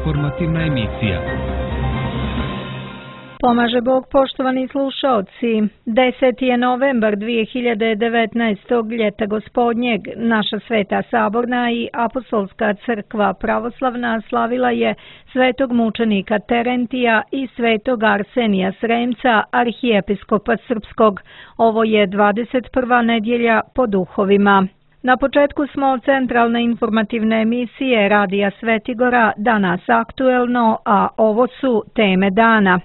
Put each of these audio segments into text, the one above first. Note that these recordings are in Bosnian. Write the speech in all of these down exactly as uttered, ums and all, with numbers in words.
informativna emisija. Pomaže Bog, poštovani slušaoci. deseti je novembar dvije hiljade devetnaestog. ljeta gospodnjeg. Naša Sveta Saborna i Apostolska crkva pravoslavna slavila je svetog mučenika Terentija i svetog Arsenija Sremca, arhijepiskopa srpskog. Ovo je dvadeset prva nedjelja po duhovima. Na početku smo centralne informativne emisije Radija Svetigora, danas aktuelno, a ovo su teme dana.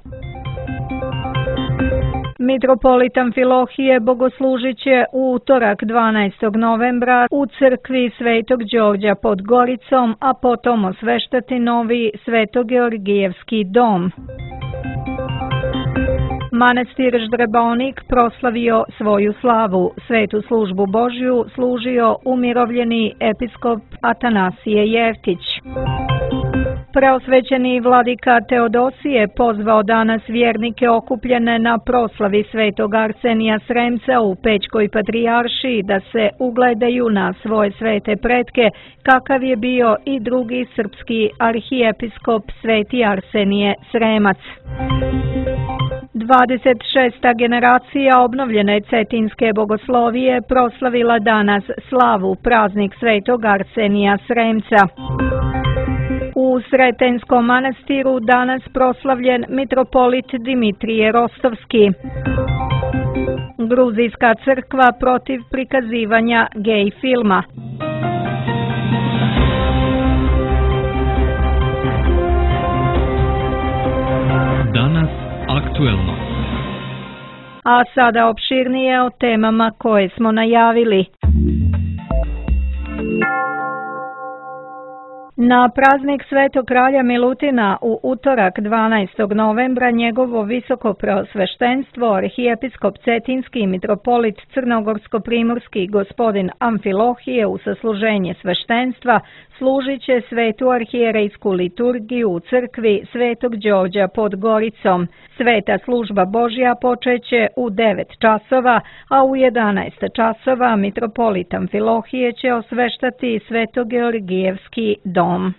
Mitropolit Amfilohije bogoslužit će u utorak dvanaestog novembra u crkvi Svetog Đorđa pod Goricom, a potom osveštati novi Sveto-Georgijevski dom. Manastir Ždrebonik proslavio svoju slavu. Svetu službu Božju služio umirovljeni episkop Atanasije Jeftić. Preosvećeni vladika Teodosije pozvao danas vjernike okupljene na proslavi svetog Arsenija Sremca u Pećkoj patrijaršiji da se ugledaju na svoje svete pretke, kakav je bio i drugi srpski arhijepiskop sveti Arsenije Sremac. dvadeset šesta generacija obnovljene cetinske bogoslovije proslavila danas slavu, praznik svetog Arsenija Sremca. U Sretenskom manastiru danas proslavljen mitropolit Dimitrije Rostovski. Gruzijska crkva protiv prikazivanja gej filma. Danas aktuelno. A sada opširnije o temama koje smo najavili. Na praznik Svetog kralja Milutina u utorak dvanaestog novembra njegovo visoko preosveštenstvo arhijepiskop Cetinski i mitropolit Crnogorsko-primorski gospodin Amfilohije u sasluženje sveštenstva služit će svetu arhijerejsku liturgiju u crkvi Svetog Đorđa pod Goricom. Sveta služba Božja počeće u devet časova, a u jedanaest časova mitropolit Amfilohije će osveštati Sveto-Georgijevski dom.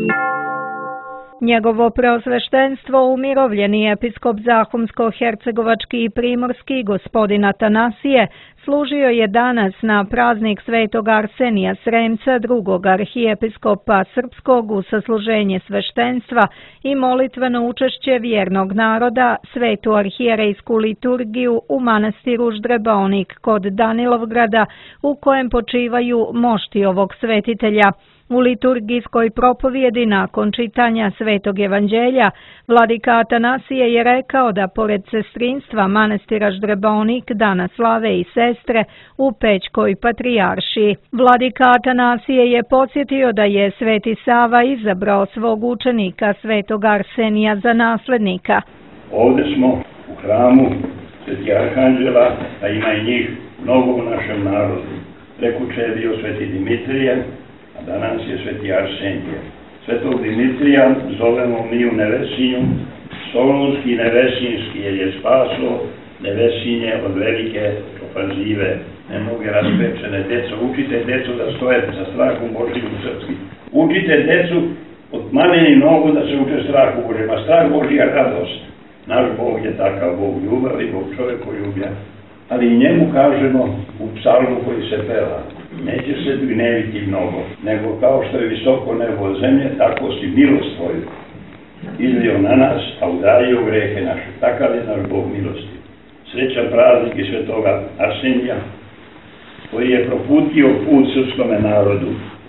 Njegovo preosveštenstvo umirovljeni episkop Zahumsko-hercegovački i primorski gospodin Atanasije služio je danas na praznik svetog Arsenija Sremca, drugog arhijepiskopa srpskog, u sasluženje sveštenstva i molitveno učešće vjernog naroda, svetu arhijerejsku liturgiju u manastiru Ždrebonik kod Danilovgrada, u kojem počivaju mošti ovog svetitelja. U liturgijskoj propovjedi nakon čitanja Svetog evanđelja, vladika Atanasije je rekao da pored sestrinstva manastira Ždrebonik danas slave i sestre u Pećkoj patrijaršiji. Vladika Atanasije je podsjetio da je Sveti Sava izabrao svog učenika Svetog Arsenija za naslednika. Ovdje smo u hramu Sveti Arhanđela, a ima i njih mnogo u našem narodu. Prekuče je bio Sveti Dimitrije, a danas je Sveti Arsenije. Svetog Dimitrija zovemo mi u Nevesinju, Solunski Nevesinjski, jer je spaso Nevesinje od velike ofanzive. Ne mnoge raspečene deco, učite decu da stoje sa strahom Božjim u srpski. Učite decu od maleni nogu da se uče strahu Božjem, a strah Božja radost. Naš Bog je takav Bog ljubavi, Bog čovjekoljublja, ali i njemu kažemo u psalmu koji se peva: neće se gneviti mnogo, nego kao što je visoko nebo od zemlje, tako si milost tvoju izlio na nas, a udario grehe naše. Takav je naš Bog milosti. Srećan praznik i svetoga Arsenija, koji je proputio put srpskome narodu.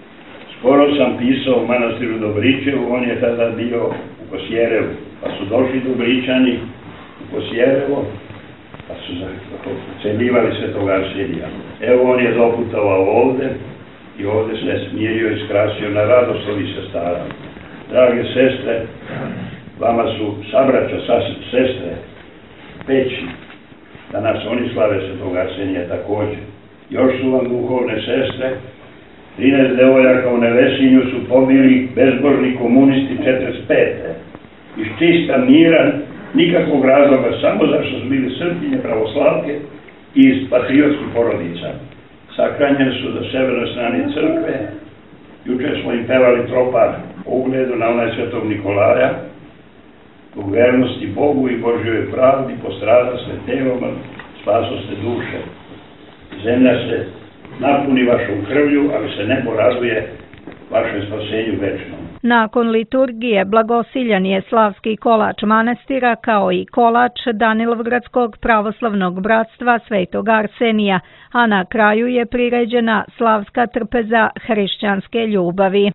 Skoro sam pisao u manastiru Dobričevu, on je tada bio u Kosjerevu, pa su došli Dobričani u Kosjerevo, pa su celivali svetog Arsenija. Evo on je doputovao ovdje i ovdje se smirio i skrasio na radoslovi sestara. Drage sestre, vama su sabraća, sestre, Peći, danas oni slave svetog Arsenija također. Još su vam duhovne sestre, trinaest devojaka u Nevesinju su pobili bezbožni komunisti četrdeset pete Iz čista mira, nikakvog razloga, samo zašto su bili Srpkinje, pravoslavke i iz patriotskih porodica. Sakranjeni su do severnoj strane crkve. Juče smo im pevali tropar po ugledu na onaj svetog Nikolaja, u vernosti Bogu i Božjoj pravdi postrada ste telom, spaso ste duše. Zemlja se napuni vašom krvlju, ali se nebo raduje vašem spasenju večnom. Nakon liturgije blagosiljan je slavski kolač manastira kao i kolač Danilovgradskog pravoslavnog bratstva Svetog Arsenija, a na kraju je priređena slavska trpeza hrišćanske ljubavi.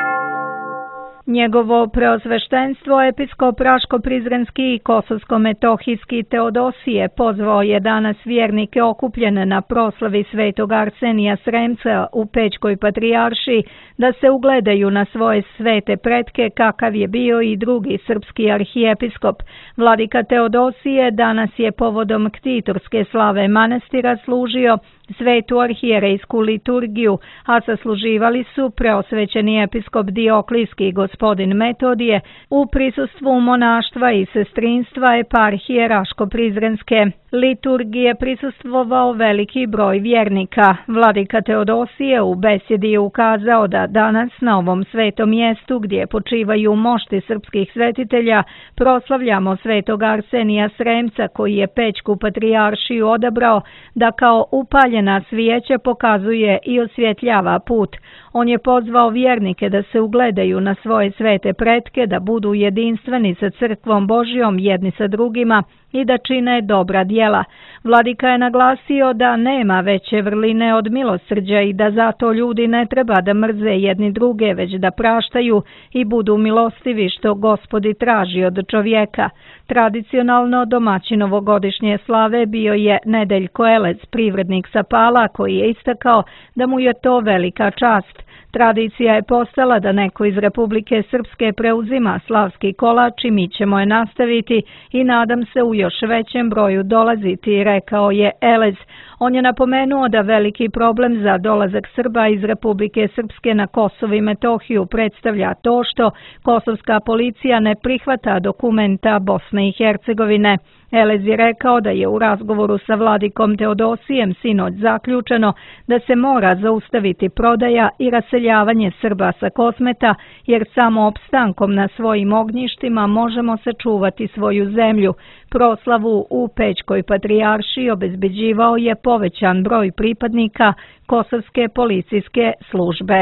Njegovo preosveštenstvo episkop Raško-Prizrenski i Kosovsko-Metohijski Teodosije pozvao je danas vjernike okupljene na proslavi Svetog Arsenija Sremca u Pećkoj patrijaršiji da se ugledaju na svoje svete pretke kakav je bio i drugi srpski arhijepiskop. Vladika Teodosije danas je povodom ktitorske slave manastira služio svetu arhijerejsku liturgiju, a sasluživali su preosvećeni episkop Dioklijski gospodin Metodije u prisustvu monaštva i sestrinstva eparhije Raško-Prizrenske. Liturgije prisustvovao veliki broj vjernika. Vladika Teodosije u besjedi je ukazao da danas na ovom svetom mjestu gdje počivaju mošti srpskih svetitelja proslavljamo Svetog Arsenija Sremca koji je Pećku patrijaršiju odabrao da kao upaljena svijeća pokazuje i osvjetljava put. On je pozvao vjernike da se ugledaju na svoje svete pretke, da budu jedinstveni sa crkvom Božjom jedni sa drugima i da čine dobra djela. Vladika je naglasio da nema veće vrline od milosrđa i da zato ljudi ne treba da mrze jedni druge, već da praštaju i budu milostivi što Gospodi traži od čovjeka. Tradicionalno domaćin ovogodišnje slave bio je Nedeljko Elez, privrednik sa Pala, koji je istakao da mu je to velika čast. Tradicija je postala da neko iz Republike Srpske preuzima slavski kolač i mi ćemo je nastaviti i nadam se u još većem broju dolaziti, rekao je Elez. On je napomenuo da veliki problem za dolazak Srba iz Republike Srpske na Kosovo i Metohiju predstavlja to što kosovska policija ne prihvata dokumenta Bosne i Hercegovine. Elez je rekao da je u razgovoru sa vladikom Teodosijem sinoć zaključeno da se mora zaustaviti prodaja i raseljavanje Srba sa Kosmeta, jer samo opstankom na svojim ognjištima možemo sačuvati svoju zemlju. Proslavu u Pećkoj patrijaršiji obezbeđivao je povećan broj pripadnika Kosovske policijske službe.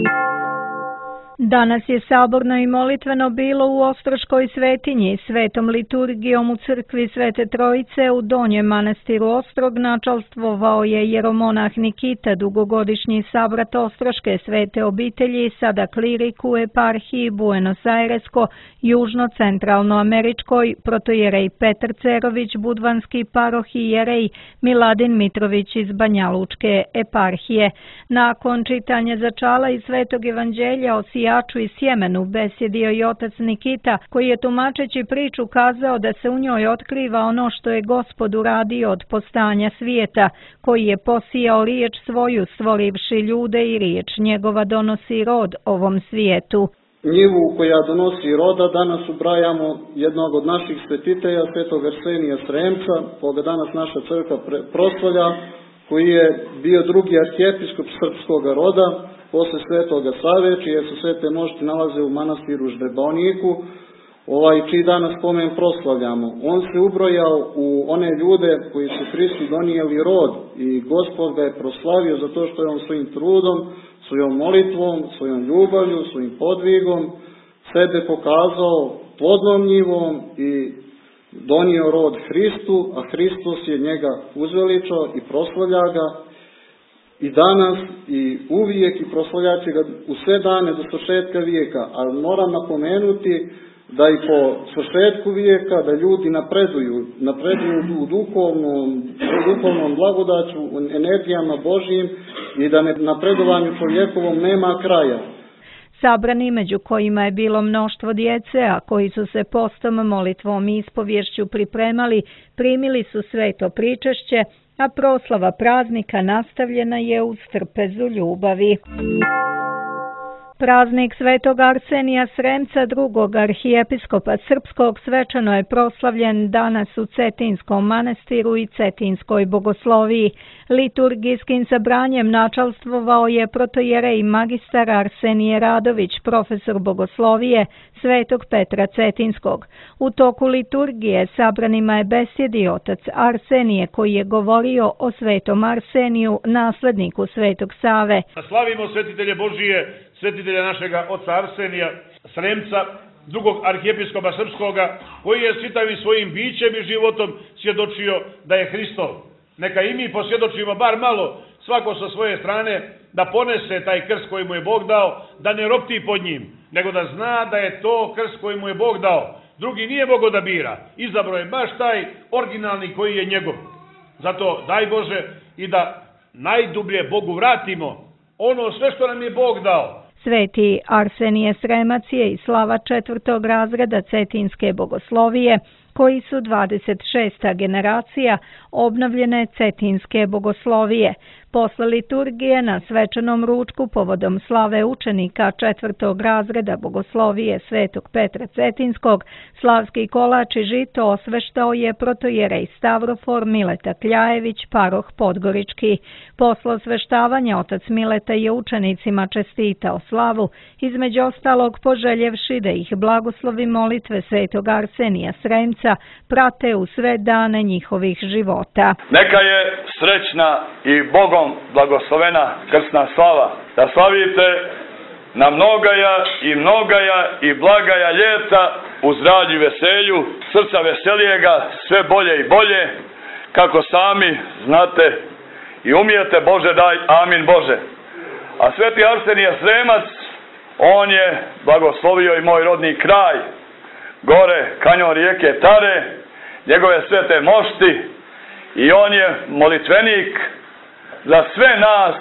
Danas je saborno i molitveno bilo u Ostroškoj svetinji. Svetom liturgijom u crkvi Svete Trojice u Donjem manastiru Ostrog načalstvovao je jeromonah Nikita, dugogodišnji sabrat Ostroške svete obitelji, sada klirik u eparhiji Buenos Airesko, južno-centralnoameričkoj, protojerej Petar Cerović, budvanski paroh i jerej Miladin Mitrović iz Banjalučke eparhije. Nakon čitanja začala iz Svetog evanđelja o sijaču i sjemenu besjedio i otac Nikita, koji je tumačeći priču kazao da se u njoj otkriva ono što je Gospod uradio od postanja svijeta, koji je posijao riječ svoju stvorivši ljude i riječ njegova donosi rod ovom svijetu. Njivu koja donosi roda danas ubrajamo jednog od naših svetitelja, Svetog Arsenija Sremca, koga danas naša crkva proslavlja, koji je bio drugi arhijepiskop srpskog roda, posle Svetoga Save, čije se svete mošti nalaze u manastiru Ždreboniku, ovaj, čiji danas spomen proslavljamo. On se ubrojao u one ljude koji su Hristu donijeli rod i Gospod ga je proslavio zato što je on svojim trudom, svojom molitvom, svojom ljubavlju, svojim podvigom sebe pokazao plodnom njivom i donio rod Hristu, a Hristos je njega uzveličao i proslavlja ga i danas i uvijek i proslavljaće ga u sve dane do svršetka vijeka. Ali moram napomenuti da i po svršetku vijeka da ljudi napreduju, napreduju u duhovnom, duhovnom blagodaću, energijama Božijim i da napredovanju čovjekovom nema kraja. Sabrani, među kojima je bilo mnoštvo djece, a koji su se postom, molitvom i ispovješću pripremali, primili su sveto pričešće, a proslava praznika nastavljena je uz trpezu ljubavi. Praznik svetog Arsenija Sremca, drugog arhijepiskopa srpskog, svečano je proslavljen danas u Cetinskom manastiru i Cetinskoj bogosloviji. Liturgijskim sabranjem načalstvovao je protojerej magistar Arsenije Radović, profesor bogoslovije Svetog Petra Cetinskog. U toku liturgije sabranima je besjedio otac Arsenije, koji je govorio o svetom Arseniju, nasledniku Svetog Save. Slavimo svetitelje Božije, svetitelja našega oca Arsenija Sremca, drugog arhijepiskopa srpskoga, koji je čitavim svojim bićem i životom svjedočio da je Hristov. Neka i mi posvjedočimo bar malo, svako sa svoje strane, da ponese taj krst koji mu je Bog dao, da ne ropti pod njim, nego da zna da je to krst koji mu je Bog dao. Drugi nije mogao da bira, izabrao je baš taj originalni koji je njegov. Zato daj Bože i da najdublje Bogu vratimo ono sve što nam je Bog dao. Sveti Arsenije Sremac je i slava četvrtog razreda Cetinske bogoslovije, koji su dvadeset šesta generacija obnovljene Cetinske bogoslovije. Posle liturgije na svečanom ručku povodom slave učenika četvrtog razreda bogoslovije Svetog Petra Cetinskog, slavski kolač i žito osveštao je protojerej Stavrofor Mileta Kljajević, paroh Podgorički. Posle osveštavanja otac Mileta je učenicima čestitao slavu, između ostalog poželjevši da ih blagoslovi molitve Svetog Arsenija Sremca prate u sve dane njihovih života. Neka je srećna i Bogom blagoslovena krsna slava, da slavite na mnogaja i mnogaja i blagaja ljeta u zdravlju i veselju, srca veselijega, sve bolje i bolje, kako sami znate i umijete. Bože daj, amin Bože. A sveti Arsenije Sremac, on je blagoslovio i moj rodni kraj, gore kanjon rijeke Tare, njegove svete mošti, i on je molitvenik za sve nas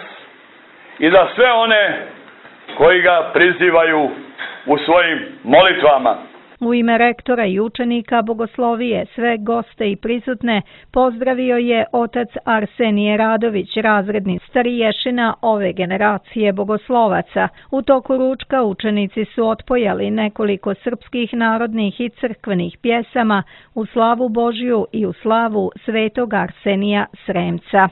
i za sve one koji ga prizivaju u svojim molitvama. U ime rektora i učenika bogoslovije, sve goste i prisutne pozdravio je otac Arsenije Radović, razredni stariješina ove generacije bogoslovaca. U toku ručka učenici su otpojali nekoliko srpskih narodnih i crkvenih pjesama u slavu Božju i u slavu svetog Arsenija Sremca.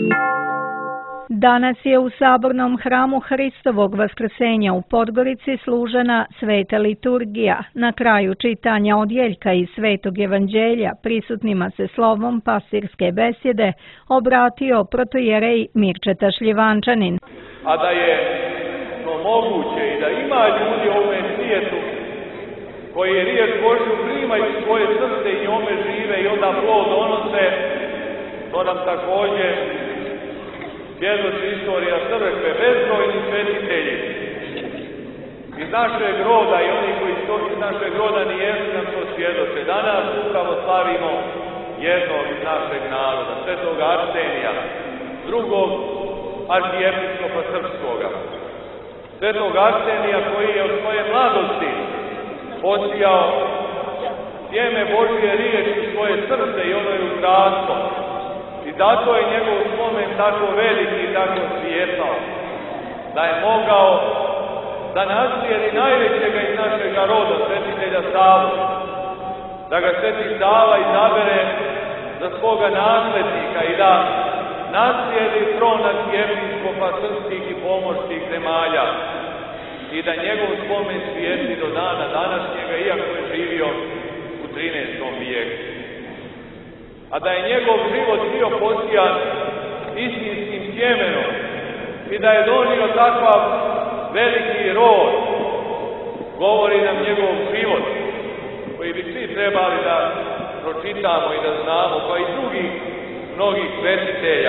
Danas je u Sabornom hramu Hristovog Vaskrsenja u Podgorici služena sveta liturgija. Na kraju čitanja odjeljka iz Svetog Evanđelja prisutnima se slovom pastirske besjede obratio protojerej Mirčeta Šljivančanin. A da je to moguće i da ima ljudi u ovome svijetu koji riječ Božju primaju svoje srce i njome žive i onda plod donose, to nam također svjedoči istorija crkve, bezbrojni svetitelji iz našeg roda i oni koji su iz našeg roda nijesu nam to svjedoče. Danas upravo slavimo jednog iz našeg naroda, svetog Arsenija, drugog arhijepiskopa srpskoga. Svetog Arsenija koji je od svoje mladosti posijao sjeme Božje riječi u svoje srce i ono je ukrasno. I zato je njegov spomen tako veliki i tako svijetao, da je mogao da naslijedi najvećega iz našega roda, svetitelja Savu, da ga sveti Sava izabere za svoga naslednika i da naslijedi tron arhijepiskopa srpskih i pomorskih zemalja i da njegov spomen svijeti do dana današnjega, iako je živio u trinaestom vijeku. A da je njegov život bio posijan istinskim sjemenom i da je donio takav veliki rod, govori nam njegov život, koji bi svi trebali da pročitamo i da znamo, pa i drugih mnogih svetitelja.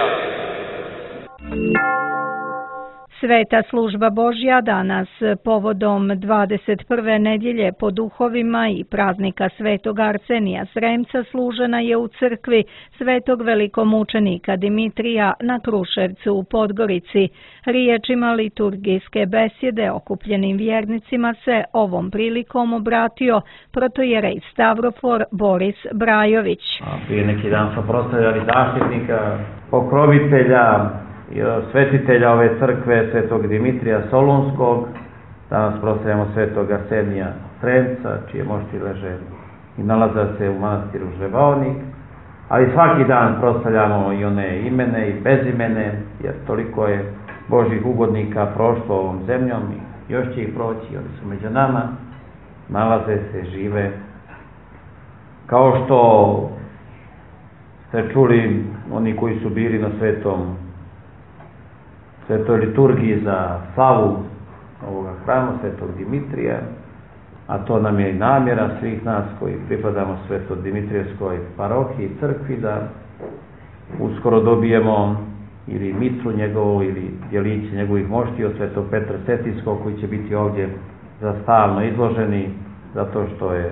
Sveta služba Božja danas povodom dvadeset prve nedjelje po duhovima i praznika svetog Arsenija Sremca služena je u crkvi svetog velikomučenika Dimitrija na Kruševcu u Podgorici. Riječima liturgijske besjede okupljenim vjernicima se ovom prilikom obratio protojerej Stavrofor Boris Brajović. Prije neki dan smo proslavljali zaštitnika, pokrovitelja, svetitelja ove crkve, svetog Dimitrija Solunskog, Danas proslavljamo svetog Arsenija Sremca, čije mošti leže i nalaze se u manastiru Žlebaonik, ali svaki dan proslavljamo i one imene i bezimene, jer toliko je Božjih ugodnika prošlo ovom zemljom i još će ih proći, oni su među nama, nalaze se, žive. Kao što ste čuli, oni koji su bili na svetom, svetoj liturgiji za slavu ovoga hrama, svetog Dimitrija, a to nam je i namjera svih nas koji pripadamo svetoj Dimitrijevskoj parohiji i crkvi, da uskoro dobijemo ili mitru njegovu ili djelići njegovih mošti od svetog Petra Cetinskog, koji će biti ovdje za stalno izloženi, zato što je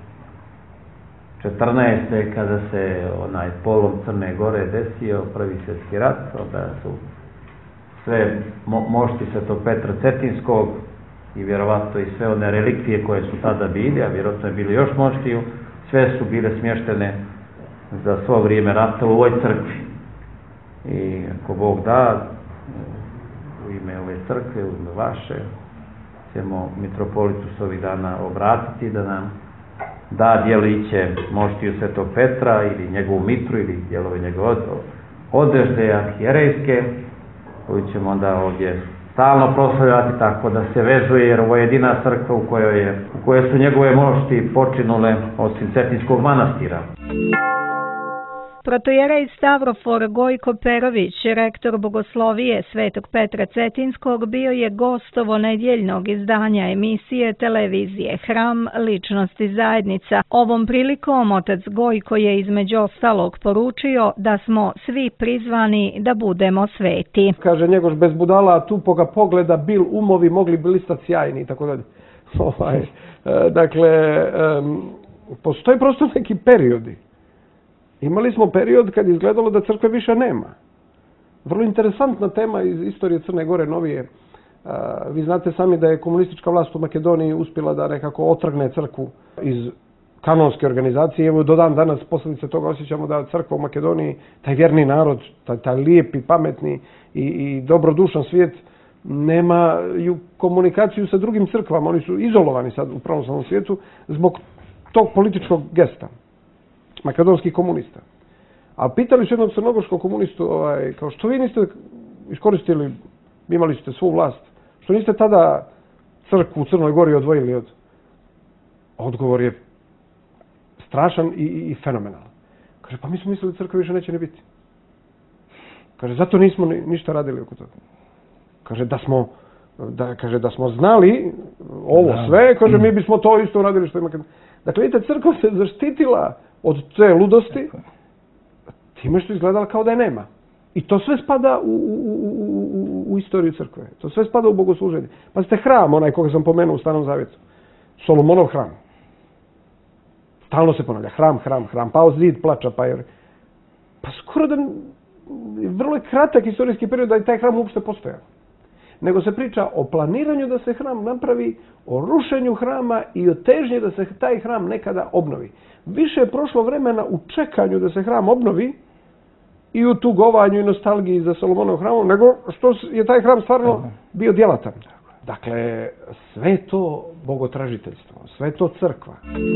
četrnaeste kada se onaj polom Crne Gore desio, prvi svjetski rat, onda su sve mo mošti svetog Petra Cetinskog i vjerovatno i sve one relikvije koje su tada bili, a vjerojatno je bili još moštiju, sve su bile smještene za svo vrijeme rata u ovoj crkvi. I ako Bog da, u ime ove crkve, u ime vaše, ćemo mitropolitu s ovih dana obratiti da nam da djeliće moštiju svetog Petra ili njegovu mitru ili dijelove njegove odežde arhijerejske, koju ćemo onda ovdje stalno proslavljati, tako da se vezuje, jer ovo je jedina crkva u kojoj, je, u kojoj su njegove mošti počinule osim Cetinskog manastira. Protojerej Stavrofor Gojko Perović, rektor Bogoslovije Svetog Petra Cetinskog, bio je gost ovonedjeljnog izdanja emisije televizije Hram ličnosti zajednica. Ovom prilikom otac Gojko je između ostalog poručio da smo svi prizvani da budemo sveti. Kaže Njegoš, bez budala tupoga pogleda bil umovi mogli blistati sjajni i tako dalje. Ovaj, dakle, postoji prosto neki periodi. Imali smo period kad izgledalo da crkve više nema. Vrlo interesantna tema iz istorije Crne Gore novije. Vi znate sami da je komunistička vlast u Makedoniji uspjela da nekako otrgne crkvu iz kanonske organizacije. Evo do dan danas posljedice toga osjećamo da crkva u Makedoniji, taj vjerni narod, taj, taj lijepi, pametni i, i dobrodušan svijet, nemaju komunikaciju sa drugim crkvama. Oni su izolovani sad u pravoslavnom svijetu zbog tog političkog gesta makedonskih komunista. A pitali su jednog crnogorskog komunistu, ovaj, kao što vi niste iskoristili, imali ste svu vlast, što niste tada crkvu u Crnoj Gori odvojili od... Odgovor je strašan i, i fenomenalan. Kaže, pa mi smo mislili da crkve više neće ni biti. Kaže, zato nismo ni, ništa radili oko toga. Kaže, da smo, da, kaže, da smo znali ovo da. sve, kaže, mi bismo to isto radili što ima... Dakle, vidite, crkva se zaštitila od te ludosti, time što izgledala kao da je nema. I to sve spada u, u, u, u istoriju crkve. To sve spada u bogosluženje. Pa ste hram, onaj koga sam pomenuo u Starom Zavjetu. Solomonov hram. Stalno se ponavlja. Hram, hram, hram. Pa zid plača, pa je... Pa skoro da... Vrlo je kratak istorijski period da je taj hram uopšte postojao. Nego se priča o planiranju da se hram napravi, o rušenju hrama i o težnji da se taj hram nekada obnovi. Više je prošlo vremena u čekanju da se hram obnovi i u tugovanju i nostalgiji za Solomonov hramom, nego što je taj hram stvarno bio djelatan. Dakle, sve to bogotražiteljstvo, sve to crkva.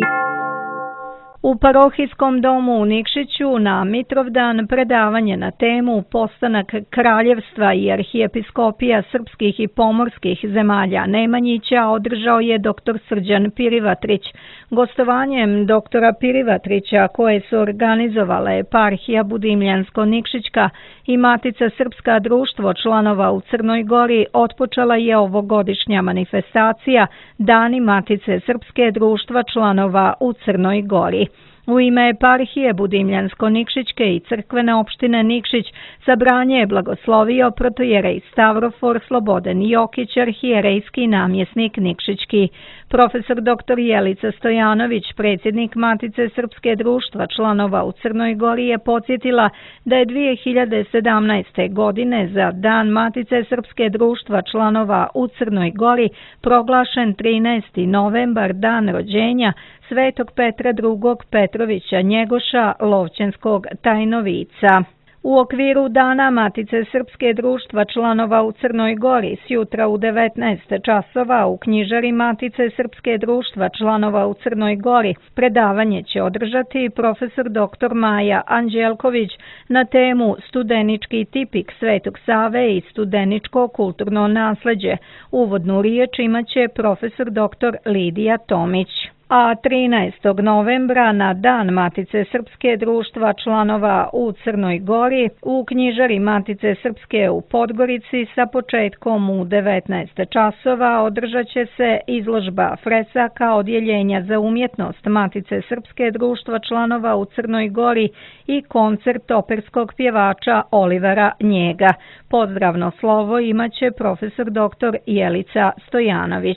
U parohijskom domu u Nikšiću na Mitrovdan predavanje na temu Postanak kraljevstva i arhijepiskopija srpskih i pomorskih zemalja Nemanjića održao je doktor Srđan Pirivatrić. Gostovanjem doktora Pirivatrića, koje su organizovale eparhija Budimljansko-Nikšićka i Matica Srpska društvo članova u Crnoj Gori, otpočela je ovogodišnja manifestacija Dani Matice Srpske društva članova u Crnoj Gori. U ime eparhije Budimljansko-Nikšićke i crkvene opštine Nikšić sabranje je blagoslovio protojerej Stavrofor Slobodan Jokić, arhijerejski namjesnik Nikšićki. Profesor doktor Jelica Stojanović, predsjednik Matice Srpske društva članova u Crnoj Gori, je podsjetila da je dvije hiljade sedamnaeste. godine za Dan Matice Srpske društva članova u Crnoj Gori proglašen trinaesti novembar, dan rođenja Svetog Petra drugog Petrovića Njegoša Lovćenskog Tajnovica. U okviru Dana Matice Srpske društva članova u Crnoj Gori sjutra u devetnaest časova u knjižari Matice Srpske društva članova u Crnoj Gori predavanje će održati profesor doktor Maja Anđelković na temu Studenički tipik Svetog Save i studeničko kulturno nasleđe. Uvodnu riječ imaće profesor doktor Lidija Tomić. A trinaestog novembra na Dan Matice Srpske društva članova u Crnoj Gori u knjižari Matice Srpske u Podgorici sa početkom u devetnaest časova održat će se izložba fresaka odjeljenja za umjetnost Matice Srpske društva članova u Crnoj Gori i koncert operskog pjevača Olivera Njega. Pozdravno slovo imaće profesor doktor Jelica Stojanović.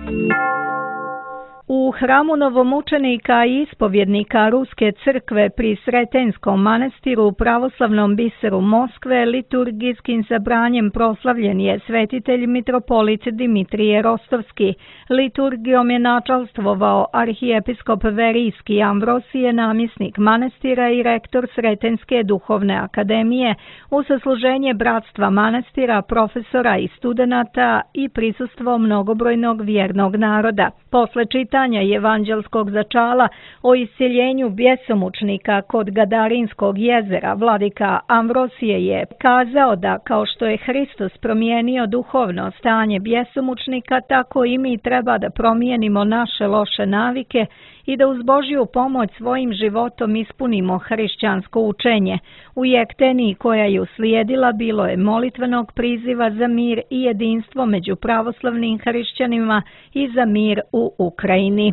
U hramu novomučenika i ispovjednika Ruske crkve pri Sretenskom manastiru u pravoslavnom biseru Moskve liturgijskim sabranjem proslavljen je svetitelj mitropolit Dimitrije Rostovski. Liturgijom je načalstvovao arhijepiskop Verijski Amvrosije, namjesnik manastira i rektor Sretenske duhovne akademije, u sasluženje bratstva manastira, profesora i studenata i prisustvo mnogobrojnog vjernog naroda. Posle čitanja evanđelskog začala o isceljenju bjesomučnika kod Gadarinskog jezera, vladika Amvrosije je kazao da kao što je Hristos promijenio duhovno stanje bjesomučnika, tako i mi treba da promijenimo naše loše navike i da uz Božju pomoć svojim životom ispunimo hrišćansko učenje. U jekteniji koja je uslijedila bilo je molitvenog priziva za mir i jedinstvo među pravoslavnim hrišćanima i za mir u Ukrajini.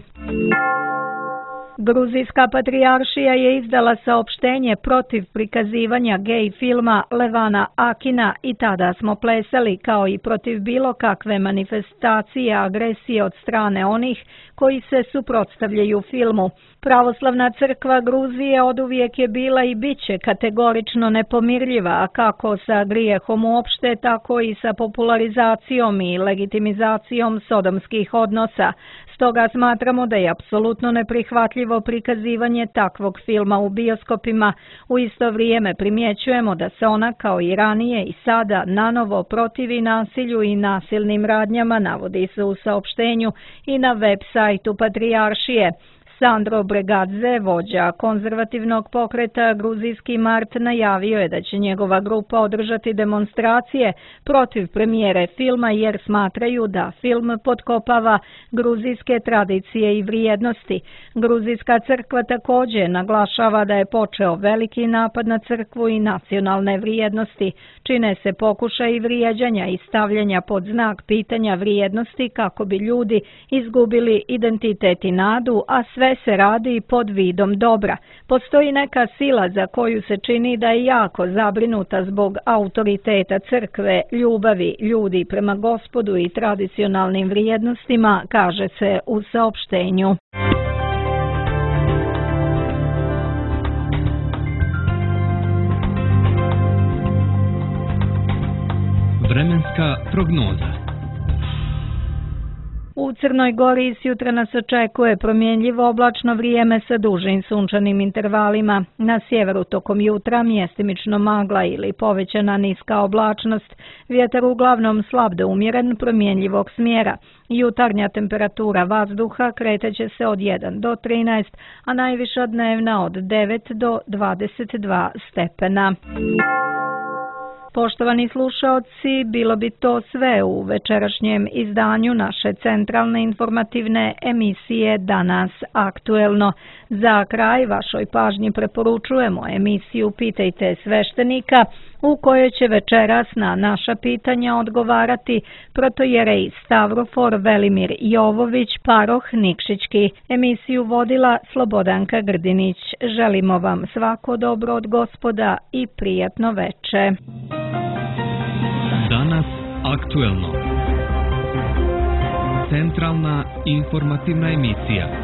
Gruzijska patrijaršija je izdala saopštenje protiv prikazivanja gej filma Levana Akina I tada smo plesali, kao i protiv bilo kakve manifestacije agresije od strane onih koji se suprotstavljaju filmu. Pravoslavna crkva Gruzije oduvijek je bila i bit će kategorično nepomirljiva, kako sa grijehom uopšte, tako i sa popularizacijom i legitimizacijom sodomskih odnosa. Stoga smatramo da je apsolutno neprihvatljivo prikazivanje takvog filma u bioskopima. U isto vrijeme primjećujemo da se ona kao i ranije i sada nanovo protivi nasilju i nasilnim radnjama, navodi se u saopštenju i na web sajtu Patrijaršije. Sandro Bregadze, vođa konzervativnog pokreta Gruzijski Mart, najavio je da će njegova grupa održati demonstracije protiv premijere filma jer smatraju da film potkopava gruzijske tradicije i vrijednosti. Gruzijska crkva također naglašava da je počeo veliki napad na crkvu i nacionalne vrijednosti. Čine se pokušaj vrijeđanja i stavljanja pod znak pitanja vrijednosti kako bi ljudi izgubili identitet i nadu, a sve se radi pod vidom dobra. Postoji neka sila za koju se čini da je jako zabrinuta zbog autoriteta crkve, ljubavi ljudi prema Gospodu i tradicionalnim vrijednostima, kaže se u saopštenju. Vremenska prognoza. U Crnoj Gori sjutra nas očekuje promjenljivo oblačno vrijeme sa dužim sunčanim intervalima. Na sjeveru tokom jutra mjestimično magla ili povećana niska oblačnost, vjetar uglavnom slab do umjeren promjenljivog smjera. Jutarnja temperatura vazduha kreće se od jedan do trinaest, a najviša dnevna od devet do dvadeset dva stepena. Poštovani slušaoci, bilo bi to sve u večerašnjem izdanju naše centralne informativne emisije Danas aktuelno. Za kraj vašoj pažnji preporučujemo emisiju Pitajte sveštenika, u kojoj će večeras na naša pitanja odgovarati protojerej Stavrofor Velimir Jovović, paroh Nikšićki. Emisiju vodila Slobodanka Grdinić. Želimo vam svako dobro od Gospoda i prijatno veče. Danas aktuelno. Centralna informativna emisija.